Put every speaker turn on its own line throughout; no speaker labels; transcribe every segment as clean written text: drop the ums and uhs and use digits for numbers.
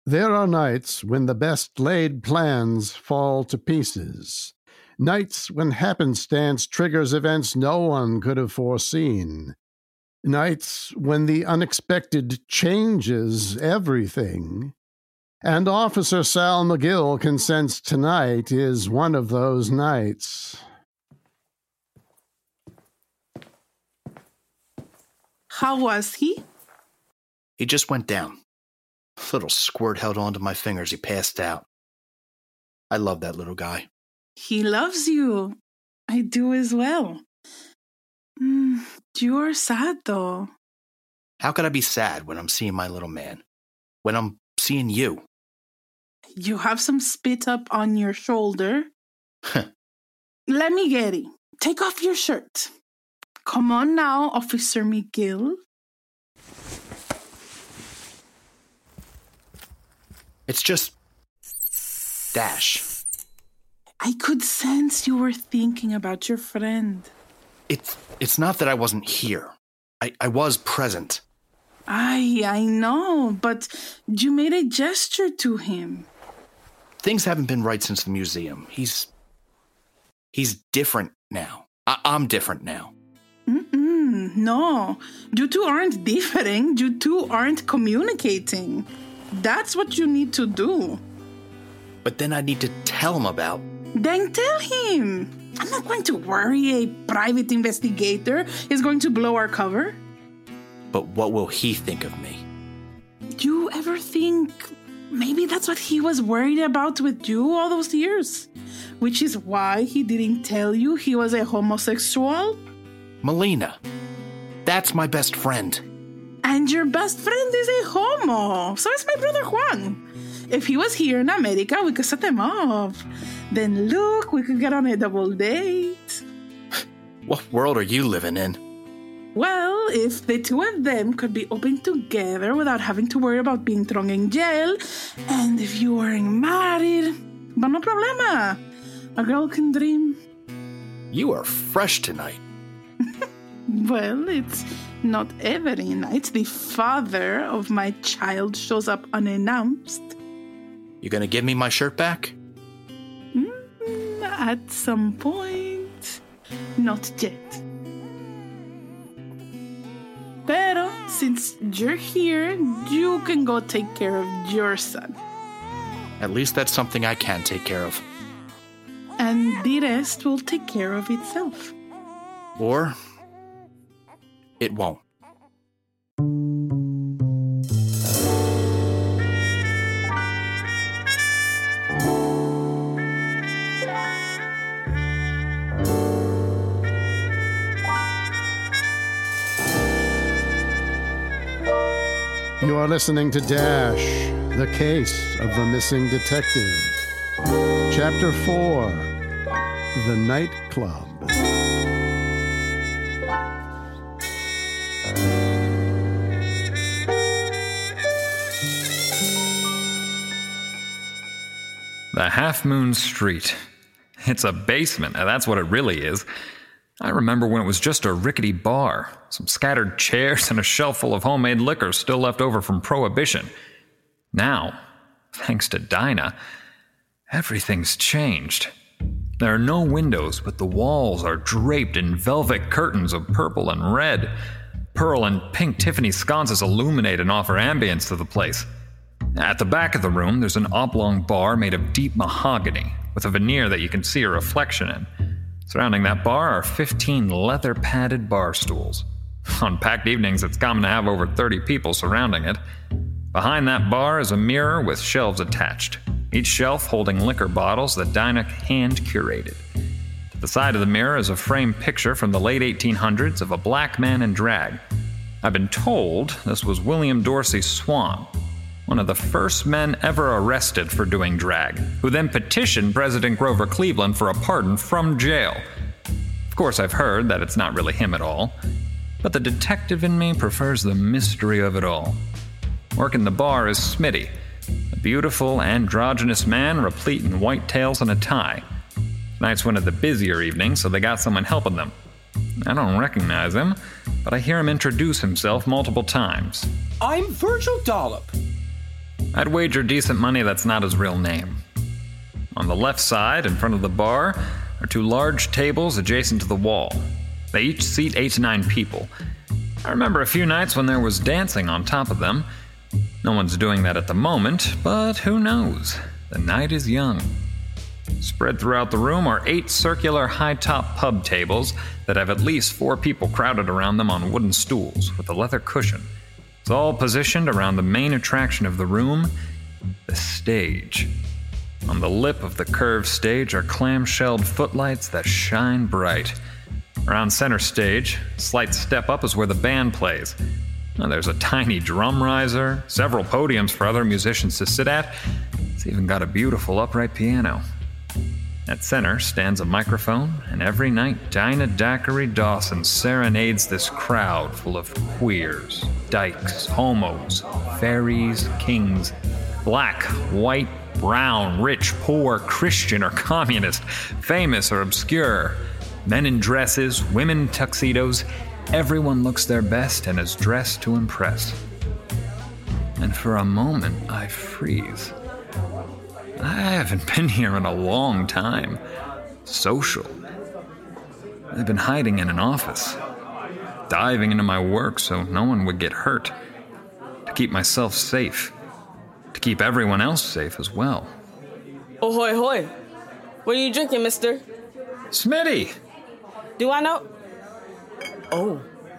There are nights when the best laid plans fall to pieces. Nights when happenstance triggers events no one could have foreseen. Nights when the unexpected changes everything. And Officer Sal McGill can sense tonight is one of those nights.
How was he?
He just went down. A little squirt held onto my fingers. He passed out. I love that little guy.
He loves you. I do as well. You're sad, though.
How could I be sad when I'm seeing my little man? When I'm seeing you?
You have some spit up on your shoulder. Let me get it. Take off your shirt. Come on now, Officer McGill.
It's just... Dash.
I could sense you were thinking about your friend.
It's not that I wasn't here. I was present.
I know, but you made a gesture to him.
Things haven't been right since the museum. He's different now. I'm different now.
No, you two aren't differing. You two aren't communicating. That's what you need to do.
But then I need to tell him about...
Then tell him. I'm not going to worry a private investigator is going to blow our cover.
But what will he think of me?
You ever think maybe that's what he was worried about with you all those years? Which is why he didn't tell you he was a homosexual?
Melina, that's my best friend.
And your best friend is a homo. So is my brother Juan. If he was here in America, we could set them up. Then look, we could get on a double date.
What world are you living in?
Well, if the two of them could be open together without having to worry about being thrown in jail, and if you weren't married, but no problema. A girl can dream.
You are fresh tonight.
Well, it's not every night the father of my child shows up unannounced.
You gonna give me my shirt back?
At some point. Not yet. Pero, since you're here, you can go take care of your son.
At least that's something I can take care of.
And the rest will take care of itself.
Or... it won't.
You are listening to Dash, the Case of the Missing Detective. Chapter 4, The Nightclub.
The Half Moon Street. It's a basement, and that's what it really is. I remember when it was just a rickety bar, some scattered chairs and a shelf full of homemade liquor still left over from Prohibition. Now, thanks to Dinah, everything's changed. There are no windows, but the walls are draped in velvet curtains of purple and red. Pearl and pink Tiffany sconces illuminate and offer ambience to the place. At the back of the room, there's an oblong bar made of deep mahogany, with a veneer that you can see a reflection in. Surrounding that bar are 15 leather-padded bar stools. On packed evenings, it's common to have over 30 people surrounding it. Behind that bar is a mirror with shelves attached, each shelf holding liquor bottles that Dinah hand-curated. To the side of the mirror is a framed picture from the late 1800s of a black man in drag. I've been told this was William Dorsey Swan, one of the first men ever arrested for doing drag, who then petitioned President Grover Cleveland for a pardon from jail. Of course, I've heard that it's not really him at all, but the detective in me prefers the mystery of it all. Working the bar is Smitty, a beautiful, androgynous man replete in white tails and a tie. Tonight's one of the busier evenings, so they got someone helping them. I don't recognize him, but I hear him introduce himself multiple times.
I'm Virgil Dollop.
I'd wager decent money that's not his real name. On the left side, in front of the bar, are 2 large tables adjacent to the wall. They each seat 8 to 9 people. I remember a few nights when there was dancing on top of them. No one's doing that at the moment, but who knows? The night is young. Spread throughout the room are 8 circular high-top pub tables that have at least 4 people crowded around them on wooden stools with a leather cushion. It's all positioned around the main attraction of the room, the stage. On the lip of the curved stage are clamshelled footlights that shine bright. Around center stage, a slight step up is where the band plays. Now, there's a tiny drum riser, several podiums for other musicians to sit at. It's even got a beautiful upright piano. At center stands a microphone, and every night Dinah Daiquiri Dawson serenades this crowd full of queers, dykes, homos, fairies, kings, black, white, brown, rich, poor, Christian or communist, famous or obscure, men in dresses, women in tuxedos. Everyone looks their best and is dressed to impress. And for a moment, I freeze. I haven't been here in a long time. Social. I've been hiding in an office, diving into my work so no one would get hurt, to keep myself safe, to keep everyone else safe as well.
Ahoy, hoy. What are you drinking, mister?
Smitty!
Do I know? Oh.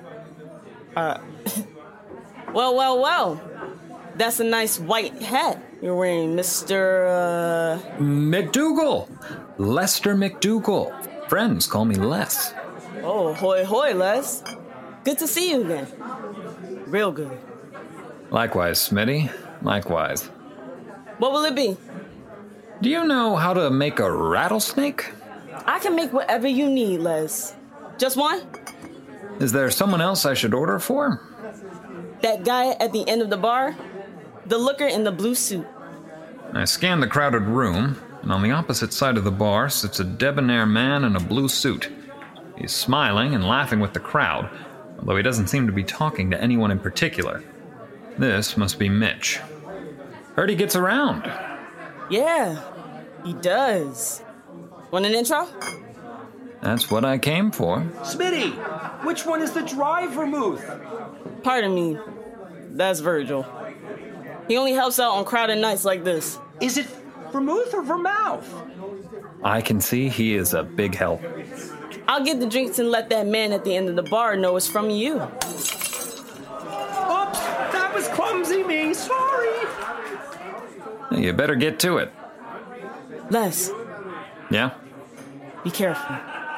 Well. That's a nice white hat you're wearing, Mr.
McDougal! Lester McDougal. Friends call me Les.
Oh, hoy, Les. Good to see you again. Real good.
Likewise, Smitty. Likewise.
What will it be?
Do you know how to make a rattlesnake?
I can make whatever you need, Les. Just one?
Is there someone else I should order for?
That guy at the end of the bar? The looker in the blue suit.
I scan the crowded room, and on the opposite side of the bar sits a debonair man in a blue suit. He's smiling and laughing with the crowd, although he doesn't seem to be talking to anyone in particular. This must be Mitch. Heard he gets around.
Yeah, he does. Want an intro?
That's what I came for.
Smitty, which one is the dry vermouth?
Pardon me, that's Virgil. He only helps out on crowded nights like this.
Is it vermouth or vermouth?
I can see he is a big help.
I'll get the drinks and let that man at the end of the bar know it's from you.
Oops, that was clumsy me, sorry.
You better get to it.
Les,
Yeah?
be careful.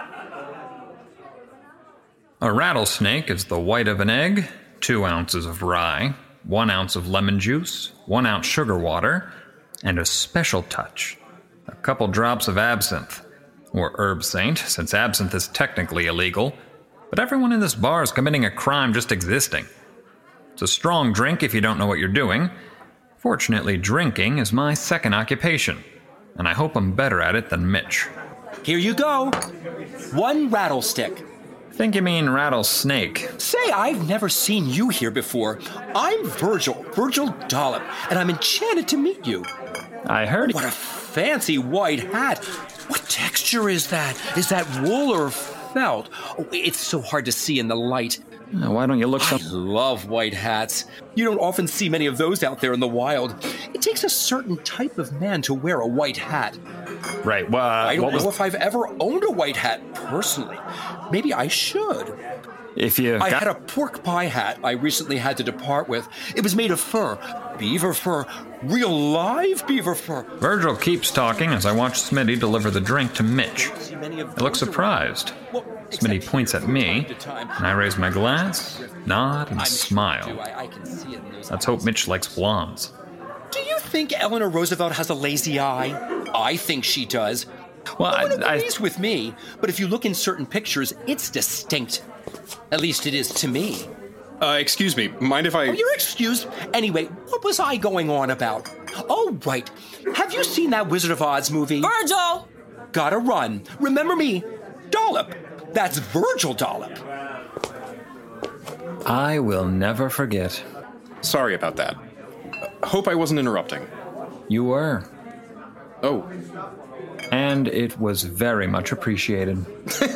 A rattlesnake is the white of an egg, 2 ounces of rye, 1 ounce of lemon juice, 1 ounce sugar water, and a special touch, a couple drops of absinthe, or herb saint, since absinthe is technically illegal, but everyone in this bar is committing a crime just existing. It's a strong drink if you don't know what you're doing. Fortunately, drinking is my second occupation, and I hope I'm better at it than Mitch.
Here you go. 1 rattlestick.
Think you mean rattlesnake.
Say, I've never seen you here before. I'm Virgil Dollop, and I'm enchanted to meet you.
I heard
What a fancy white hat. What texture is that? Is that wool or felt? Oh, it's so hard to see in the light.
Why don't you look
I
some...
love white hats. You don't often see many of those out there in the wild. It takes a certain type of man to wear a white hat.
Right, well,
I don't know if I've ever owned a white hat personally. Maybe I should.
If you
I had a pork pie hat I recently had to depart with. It was made of fur. Beaver fur. Real live beaver fur.
Virgil keeps talking as I watch Smitty deliver the drink to Mitch. I look surprised. Smitty points at me, and I raise my glass, nod, and smile. Let's hope Mitch likes blondes.
Do you think Eleanor Roosevelt has a lazy eye? I think she does.
Well,
No one agrees with me, but if you look in certain pictures, it's distinct. At least it is to me.
Excuse me, mind if I...
Oh, you're excused. Anyway, what was I going on about? Oh, right. Have you seen that Wizard of Oz movie?
Virgil!
Gotta run. Remember me? Dollop. That's Virgil Dollop.
I will never forget.
Sorry about that. hope I wasn't interrupting.
You were.
Oh,
And it was very much appreciated.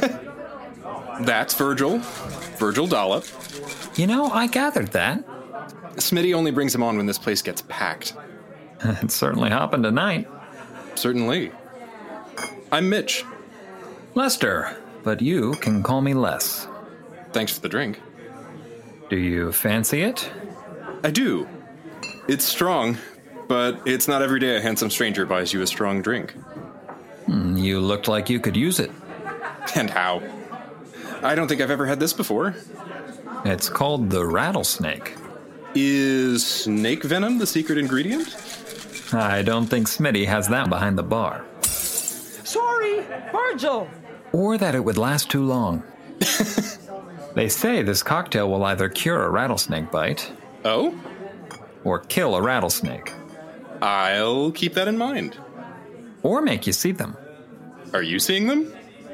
that's Virgil. Virgil Dollop.
You know, I gathered that.
Smitty only brings him on when this place gets packed.
It certainly happened tonight.
Certainly. I'm Mitch.
Lester, but you can call me Les.
Thanks for the drink.
Do you fancy it?
I do. It's strong, but it's not every day a handsome stranger buys you a strong drink.
You looked like you could use it.
And how? I don't think I've ever had this before.
It's called the rattlesnake.
Is snake venom the secret ingredient?
I don't think Smitty has that behind the bar.
Sorry, Virgil.
Or that it would last too long. They say this cocktail will either cure a rattlesnake bite
Oh?
or kill a rattlesnake.
I'll keep that in mind.
Or make you see them.
Are you seeing them?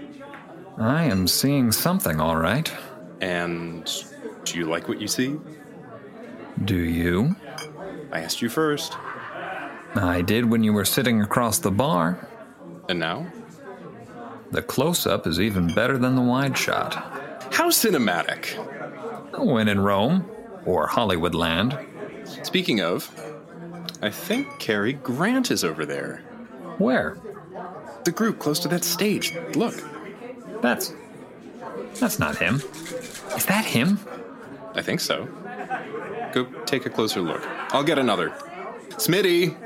I am seeing something, all right.
And do you like what you see?
Do you?
I asked you first.
I did when you were sitting across the bar.
And now?
The close-up is even better than the wide shot.
How cinematic.
When in Rome, or Hollywoodland.
Speaking of, I think Cary Grant is over there.
Where?
The group close to that stage. Look.
That's not him. Is that him?
I think so. Go take a closer look. I'll get another. Smitty!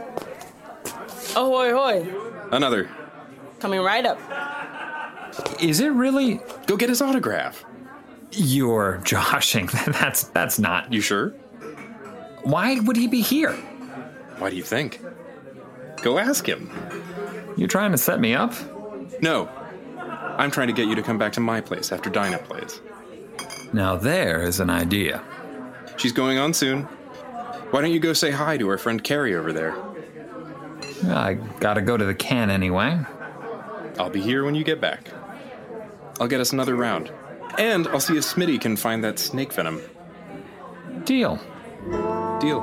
Ahoy, hoy.
Another.
Coming right up.
Is it really?
Go get his autograph.
You're joshing. That's not.
You sure?
Why would he be here?
Why do you think? Go ask him.
You trying to set me up?
No. I'm trying to get you to come back to my place after Dinah plays.
Now there is an idea.
She's going on soon. Why don't you go say hi to our friend Carrie over there?
I gotta go to the can anyway.
I'll be here when you get back. I'll get us another round. And I'll see if Smitty can find that snake venom.
Deal.
Deal.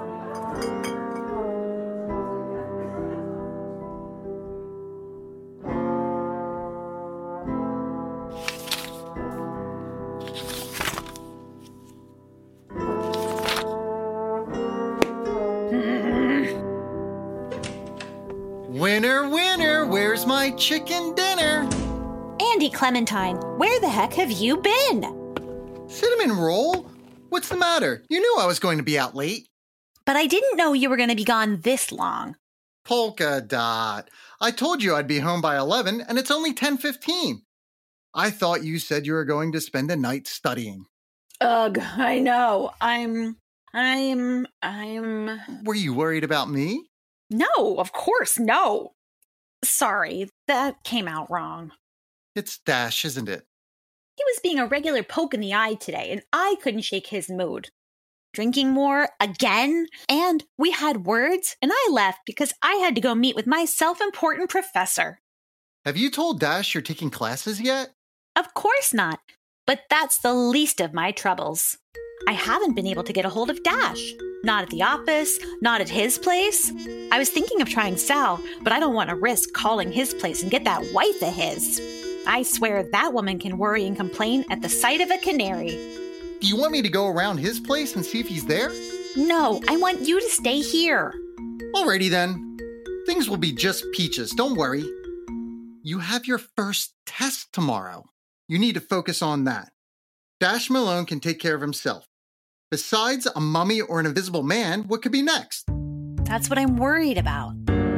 Winner, winner, where's my chicken dinner?
Andy Clementine, where the heck have you been?
Cinnamon roll? What's the matter? You knew I was going to be out late.
But I didn't know you were going to be gone this long.
Polka dot. I told you I'd be home by 11, and it's only 10:15. I thought you said you were going to spend a night studying.
Ugh, I know. I'm...
Were you worried about me?
No, of course, no. Sorry, that came out wrong.
It's Dash, isn't it?
He was being a regular poke in the eye today, and I couldn't shake his mood. Drinking more again, and we had words, and I left because I had to go meet with my self-important professor.
Have you told Dash you're taking classes yet?
Of course not, but that's the least of my troubles. I haven't been able to get a hold of Dash. Not at the office, not at his place. I was thinking of trying Sal, but I don't want to risk calling his place and get that wife of his. I swear that woman can worry and complain at the sight of a canary.
Do you want me to go around his place and see if he's there?
No, I want you to stay here.
Alrighty then. Things will be just peaches, don't worry. You have your first test tomorrow. You need to focus on that. Dash Malone can take care of himself. Besides a mummy or an invisible man, what could be next?
That's what I'm worried about.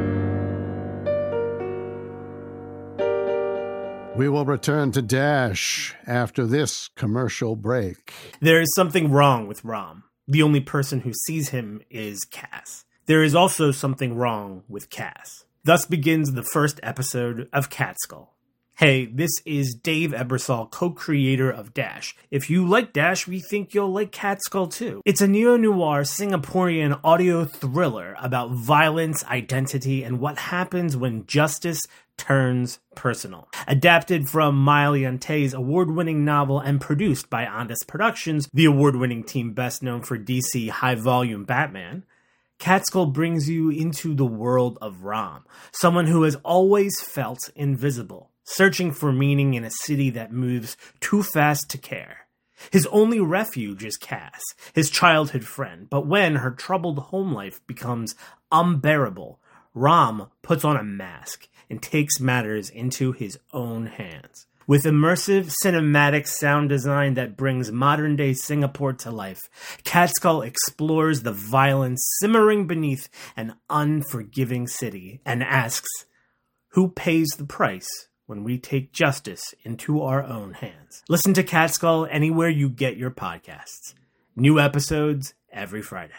We will return to Dash after this commercial break.
There is something wrong with Rom. The only person who sees him is Cass. There is also something wrong with Cass. Thus begins the first episode of Catskull. Hey, this is Dave Ebersol, co-creator of Dash. If you like Dash, we think you'll like Catskull too. It's a neo-noir Singaporean audio thriller about violence, identity, and what happens when justice turns personal. Adapted from Maile Yante's award-winning novel and produced by Ondas Productions, the award-winning team best known for DC high-volume Batman, Catskill brings you into the world of Rom, someone who has always felt invisible, searching for meaning in a city that moves too fast to care. His only refuge is Cass, his childhood friend, but when her troubled home life becomes unbearable, Rom puts on a mask and takes matters into his own hands. With immersive cinematic sound design that brings modern-day Singapore to life, Catskill explores the violence simmering beneath an unforgiving city and asks, who pays the price when we take justice into our own hands? Listen to Catskill anywhere you get your podcasts. New episodes every Friday.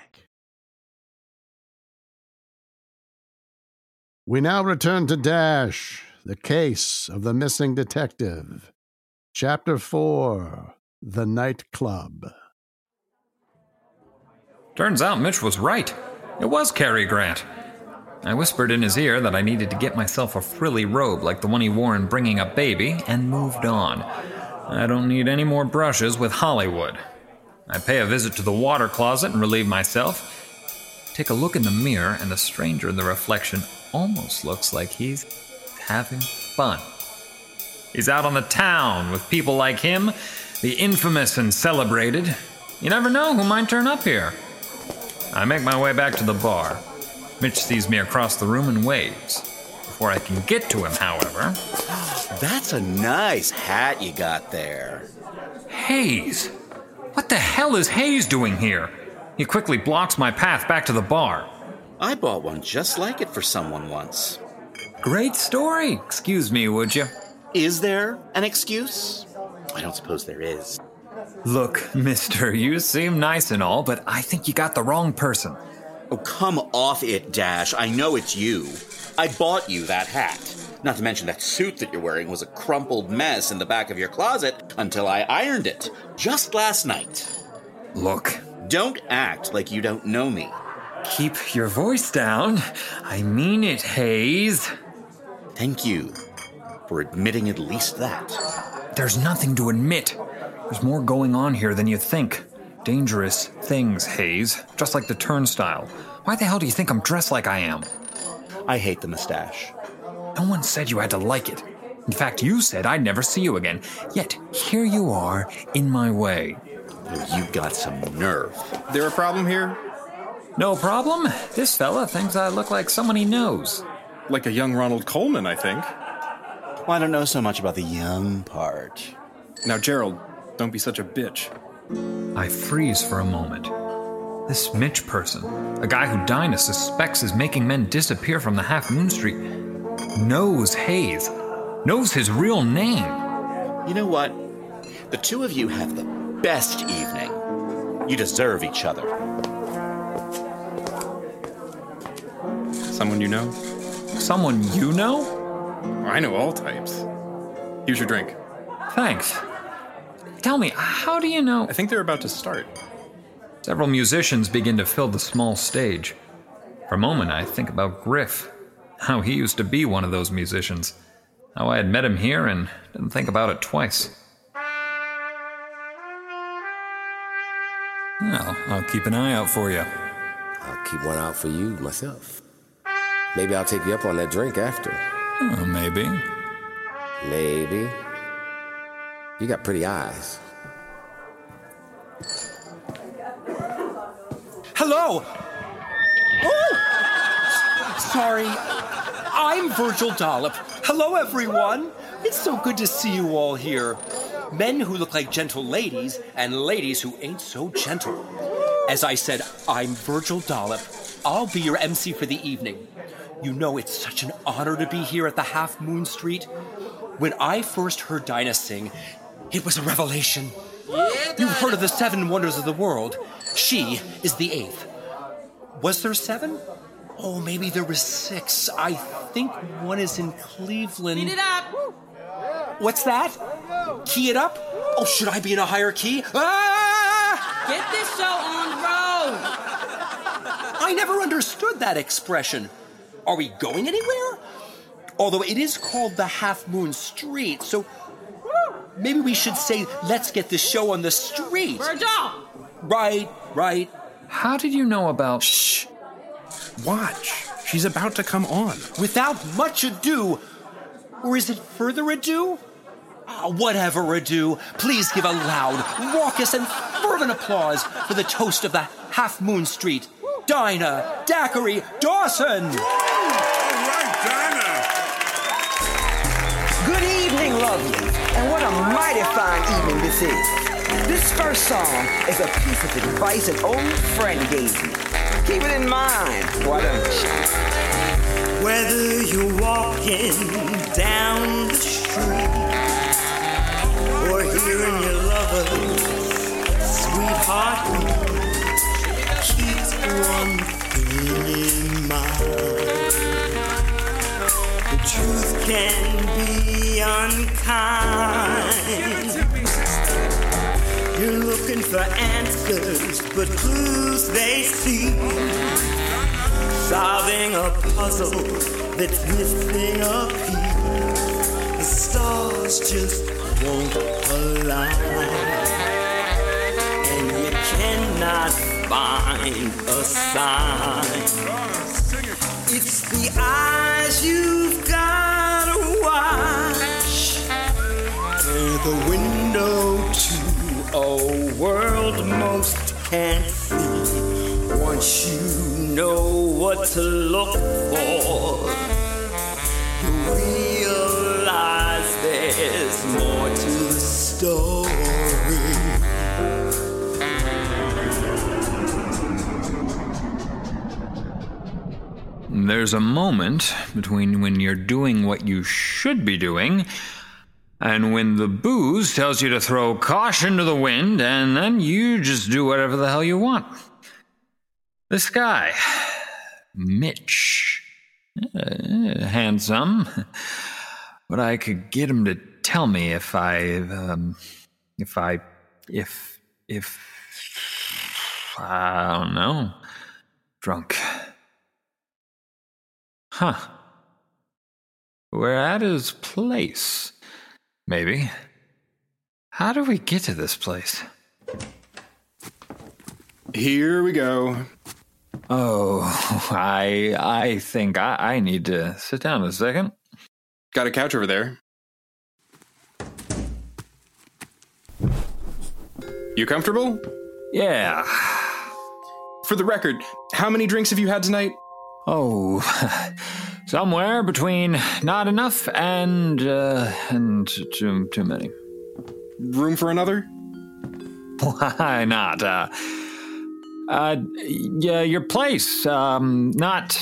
We now return to Dash, the case of the missing detective. Chapter 4, The Nightclub.
Turns out Mitch was right. It was Cary Grant. I whispered in his ear that I needed to get myself a frilly robe like the one he wore in Bringing Up Baby, and moved on. I don't need any more brushes with Hollywood. I pay a visit to the water closet and relieve myself. Take a look in the mirror, and the stranger in the reflection almost looks like he's having fun. He's out on the town with people like him, the infamous and celebrated. You never know who might turn up here. I make my way back to the bar. Mitch sees me across the room and waves. Before I can get to him, however...
That's a nice hat you got there.
Hayes! What the hell is Hayes doing here? He quickly blocks my path back to the bar.
I bought one just like it for someone once.
Great story. Excuse me, would you?
Is there an excuse? I don't suppose there is.
Look, mister, you seem nice and all, but I think you got the wrong person.
Oh, come off it, Dash. I know it's you. I bought you that hat. Not to mention that suit that you're wearing was a crumpled mess in the back of your closet until I ironed it just last night.
Look.
Don't act like you don't know me.
Keep your voice down. I mean it, Hayes.
Thank you for admitting at least that.
There's nothing to admit. There's more going on here than you think. Dangerous things, Hayes. Just like the turnstile. Why the hell do you think I'm dressed like I am?
I hate the mustache.
No one said you had to like it. In fact, you said I'd never see you again. Yet, here you are, in my way.
You got some nerve.
There a problem here?
No problem. This fella thinks I look like someone he knows.
Like a young Ronald Colman, I think.
Well, I don't know so much about the young part.
Now, Gerald, don't be such a bitch.
I freeze for a moment. This Mitch person, a guy who Dinah suspects is making men disappear from the Half Moon Street, knows Hayes, knows his real name.
You know what? The two of you have the best evening. You deserve each other.
Someone you know?
Someone you know?
I know all types. Here's your drink.
Thanks. Tell me, how do you know?
I think they're about to start.
Several musicians begin to fill the small stage. For a moment, I think about Griff. How he used to be one of those musicians. How I had met him here and didn't think about it twice. Well, I'll keep an eye out for you.
I'll keep one out for you myself. Maybe I'll take you up on that drink after.
Oh, maybe.
Maybe. You got pretty eyes.
Hello! Oh! Sorry. I'm Virgil Dollop. Hello, everyone. It's so good to see you all here. Men who look like gentle ladies and ladies who ain't so gentle. As I said, I'm Virgil Dollop. I'll be your MC for the evening. You know, it's such an honor to be here at the Half Moon Street. When I first heard Dinah sing, it was a revelation. You've heard of the 7 wonders of the world. She is the 8th. Was there 7? Oh, maybe there was 6. I think one is in Cleveland.
Speed it up!
What's that? Key it up? Oh, should I be in a higher key? Ah!
Get this show on the road!
I never understood that expression. Are we going anywhere? Although it is called the Half Moon Street, so maybe we should say, let's get this show on the street.
Virgil!
Right.
How did you know about...
Shh.
Watch. She's about to come on.
Without much ado, or is it further ado? Whatever ado, please give a loud, raucous, and fervent applause for the toast of the Half Moon Street, Dinah Daiquiri Dawson.
All right, Dinah.
Good evening, lovely, and what a mighty fine evening this is. This first song is a piece of advice an old friend gave me. Keep it in mind, why don't you?
Whether you're walking down the street or hearing your lover's sweetheart, keep one thing in mind. The truth can be unkind. You're looking for answers, but clues they seem. Solving a puzzle that's missing a piece. The stars just won't align, and you cannot find a sign. It's the eyes you've got to watch. They're the window to a world most can't see. Once you know what to look for, you realize there's more to the story.
There's a moment between when you're doing what you should be doing and when the booze tells you to throw caution to the wind, and then you just do whatever the hell you want. This guy, Mitch, handsome, but I could get him to tell me if I don't know, drunk. Huh. We're at his place. Maybe. How do we get to this place?
Here we go.
Oh, I think I need to sit down a second.
Got a couch over there. You comfortable?
Yeah.
For the record, how many drinks have you had tonight?
Oh, somewhere between not enough and too many.
Room for another?
Why not? Yeah, your place. Not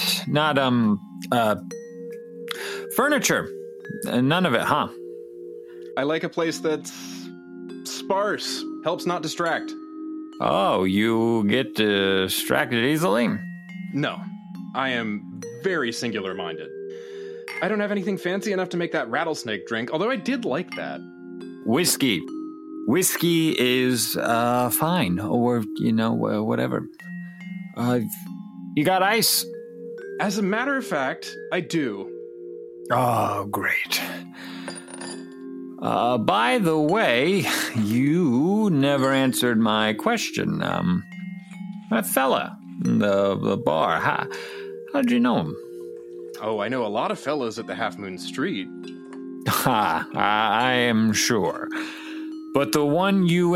furniture. None of it, huh?
I like a place that's sparse. Helps not distract.
Oh, you get distracted easily?
No. I am very singular-minded. I don't have anything fancy enough to make that rattlesnake drink, although I did like that.
Whiskey. Whiskey is fine, or, whatever. You got ice?
As a matter of fact, I do.
Oh, great. By the way, you never answered my question. That fella in the bar, how'd you know him?
Oh, I know a lot of fellas at the Half Moon Street.
I am sure. But the one you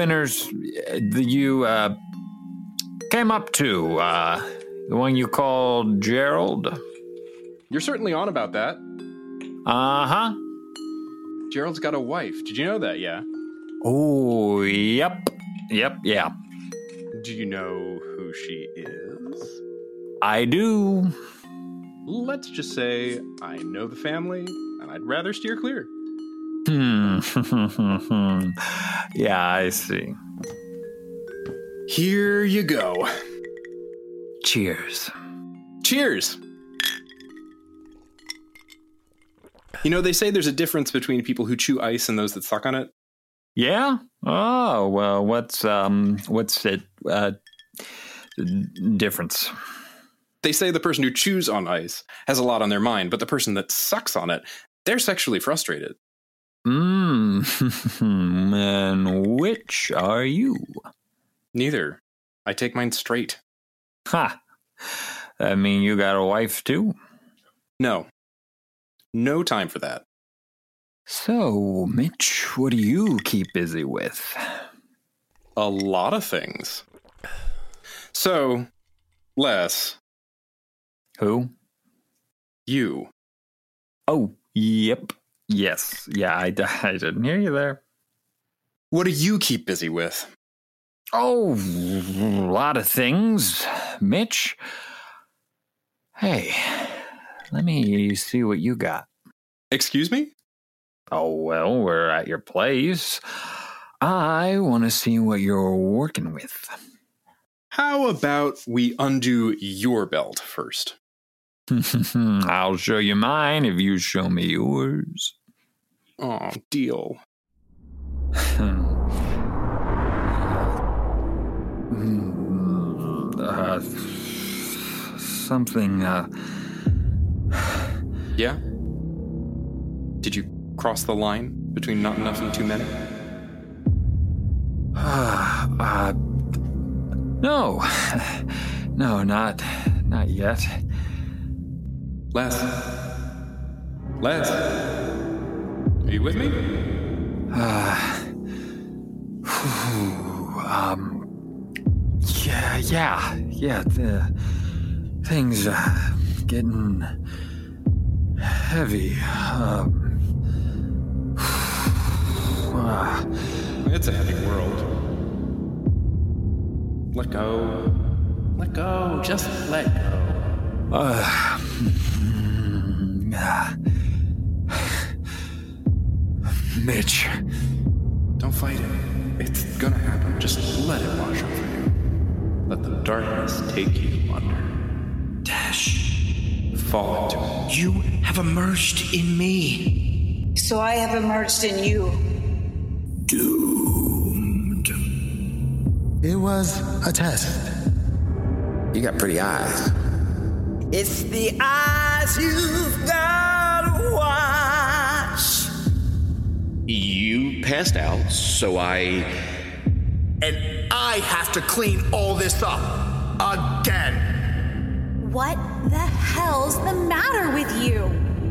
came up to, the one you called Gerald?
You're certainly on about that.
Uh-huh.
Gerald's got a wife. Did you know that, yeah?
Oh, yep. Yeah.
Do you know who she is?
I do.
Let's just say I know the family, and I'd rather steer clear.
Yeah, I see.
Here you go.
Cheers.
Cheers! You know, they say there's a difference between people who chew ice and those that suck on it.
Yeah? Oh, well, what's the difference?
They say the person who chews on ice has a lot on their mind, but the person that sucks on it, they're sexually frustrated.
And which are you?
Neither. I take mine straight.
Ha! I mean, you got a wife too?
No. No time for that.
So, Mitch, what do you keep busy with?
A lot of things. So, Les.
Who?
You.
Oh, yep. Yes. Yeah, I didn't hear you there.
What do you keep busy with?
Oh, a lot of things, Mitch. Hey, let me see what you got.
Excuse me?
Oh, well, we're at your place. I want to see what you're working with.
How about we undo your belt first?
I'll show you mine if you show me yours.
Oh, deal.
Something,
Yeah? Did you cross the line between not enough and too many?
No. No, not yet.
Les? Are you with me? Yeah, the things, getting heavy, It's a heavy world. Let go. Let go. Just let go.
Mitch.
Don't fight it. It's gonna happen. Just let it wash over you. Let the darkness take you under.
Dash.
Fall into it.
You have emerged in me.
So I have emerged in you.
Doomed.
It was a test. You got pretty eyes.
It's the eyes you've got to watch.
You passed out, so
And I have to clean all this up. Again.
What the hell's the matter with you?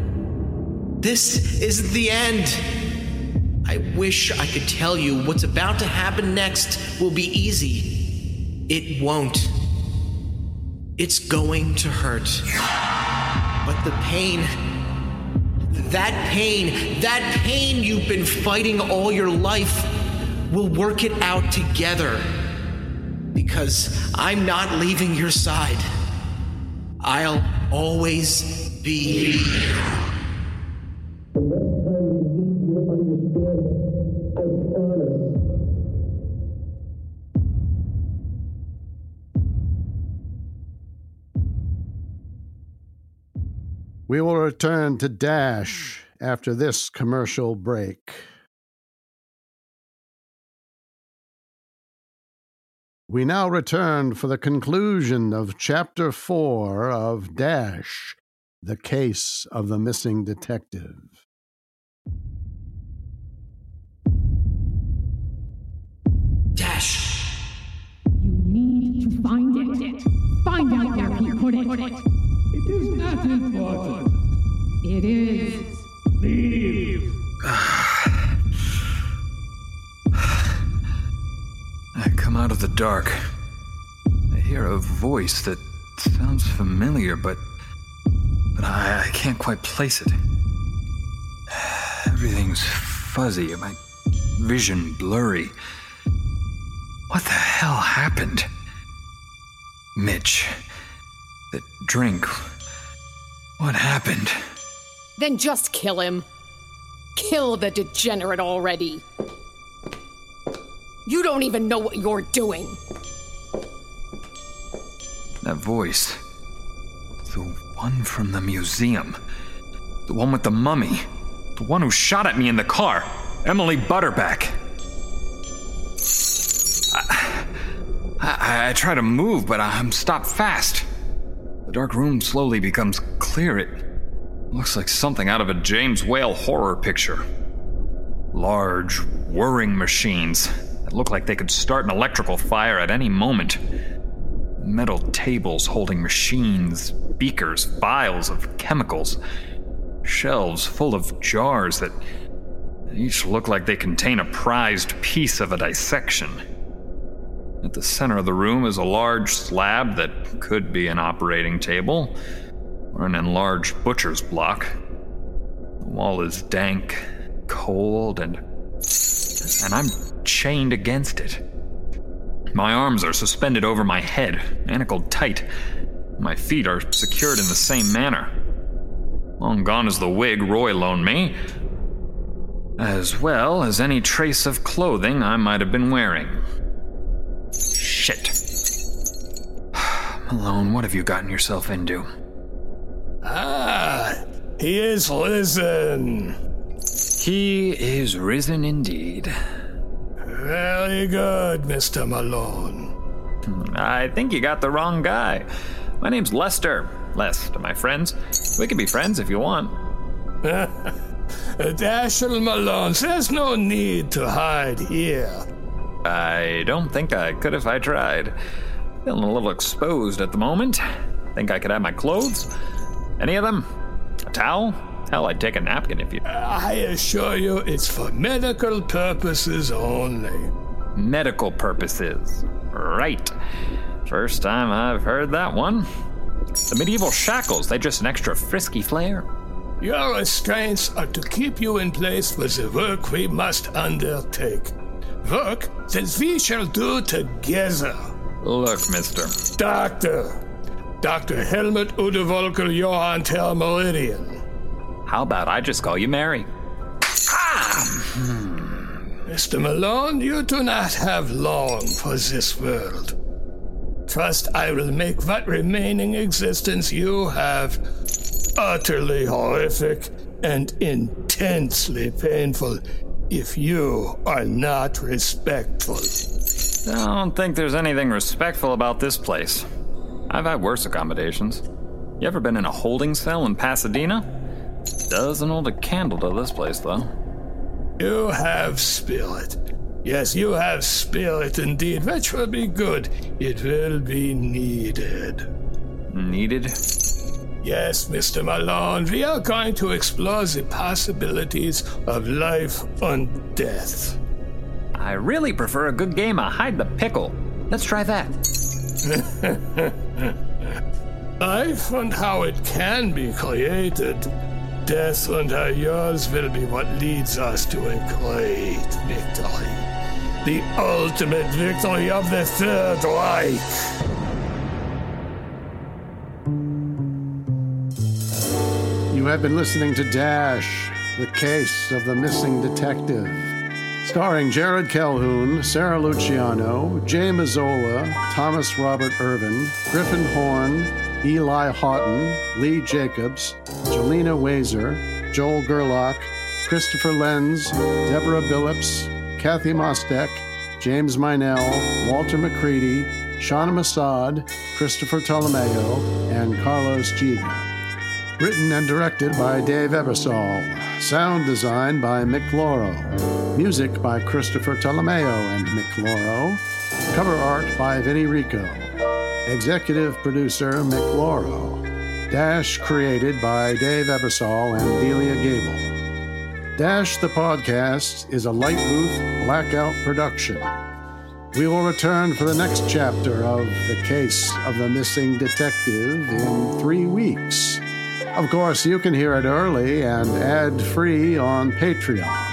This is the end. I wish I could tell you what's about to happen next will be easy. It won't. It's going to hurt. But the pain, that pain you've been fighting all your life, we'll work it out together. Because I'm not leaving your side. I'll always be here.
We will return to Dash after this commercial break. We now return for the conclusion of Chapter 4 of Dash, The Case of the Missing Detective.
Dash.
You need to find it. Find out where he put it. It is not important. It is. Leave.
I come out of the dark. I hear a voice that sounds familiar, but I can't quite place it. Everything's fuzzy, my vision blurry. What the hell happened? Mitch, the drink, what happened?
Then just kill him. Kill the degenerate already. You don't even know what you're doing.
That voice. The one from the museum. The one with the mummy. The one who shot at me in the car. Emily Butterback. I try to move, but I'm stopped fast. The dark room slowly becomes clear. It looks like something out of a James Whale horror picture. Large, whirring machines that look like they could start an electrical fire at any moment. Metal tables holding machines, beakers, vials of chemicals, shelves full of jars that each look like they contain a prized piece of a dissection. At the center of the room is a large slab that could be an operating table or an enlarged butcher's block. The wall is dank, cold, and I'm chained against it. My arms are suspended over my head, manacled tight. My feet are secured in the same manner. Long gone is the wig Roy loaned me, as well as any trace of clothing I might have been wearing. Shit. Malone, what have you gotten yourself into?
Ah, he is risen.
He is risen indeed.
Very good, Mr. Malone.
I think you got the wrong guy. My name's Lester. Les to my friends. We can be friends if you want.
Dashiell Malone, there's no need to hide here.
I don't think I could if I tried. Feeling a little exposed at the moment. Think I could have my clothes? Any of them? A towel? Hell, I'd take a napkin if you...
I assure you, it's for medical purposes only.
Medical purposes. Right. First time I've heard that one. The medieval shackles, they just an extra frisky flair.
Your restraints are to keep you in place for the work we must undertake. Work that we shall do together.
Look, mister.
Dr. Helmut Udevolker Johann Termeridian.
How about I just call you Mary?
Mr. Malone, you do not have long for this world. Trust I will make what remaining existence you have utterly horrific and intensely painful if you are not respectful.
I don't think there's anything respectful about this place. I've had worse accommodations. You ever been in a holding cell in Pasadena? Doesn't hold a candle to this place, though.
You have spirit. Yes, you have spirit indeed, which will be good. It will be needed.
Needed?
Yes, Mr. Malone, we are going to explore the possibilities of life and death.
I really prefer a good game of hide the pickle. Let's try that.
Life and how it can be created. Death under yours will be what leads us to a great victory. The ultimate victory of the Third Reich.
You have been listening to Dash, the case of the missing detective. Starring Jared Calhoun, Sarah Luciano, Jay Mazzola, Thomas Robert Irvin, Griffin Horn, Eli Houghton, Lee Jacobs, Jelena Wazer, Joel Gerlach, Christopher Lenz, Deborah Billups, Kathy Mostek, James Minell, Walter McCready, Shauna Masad, Christopher Ptolomeo, and Carlos Giga. Written and directed by Dave Ebersol. Sound design by Mick Loro. Music by Christopher Ptolomeo and Mick Loro. Cover art by Vinnie Rico. Executive producer Mick Loro. Dash created by Dave Ebersol and Delia Gable. Dash the Podcast is a Light Booth Blackout production. We will return for the next chapter of The Case of the Missing Detective in 3 weeks. Of course, you can hear it early and ad-free on Patreon.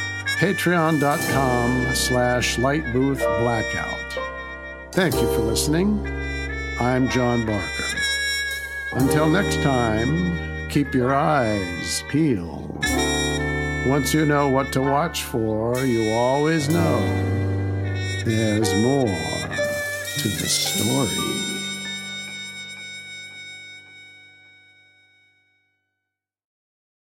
Patreon.com/lightboothblackout. Thank you for listening. I'm John Barker. Until next time, keep your eyes peeled. Once you know what to watch for, you always know there's more to the story.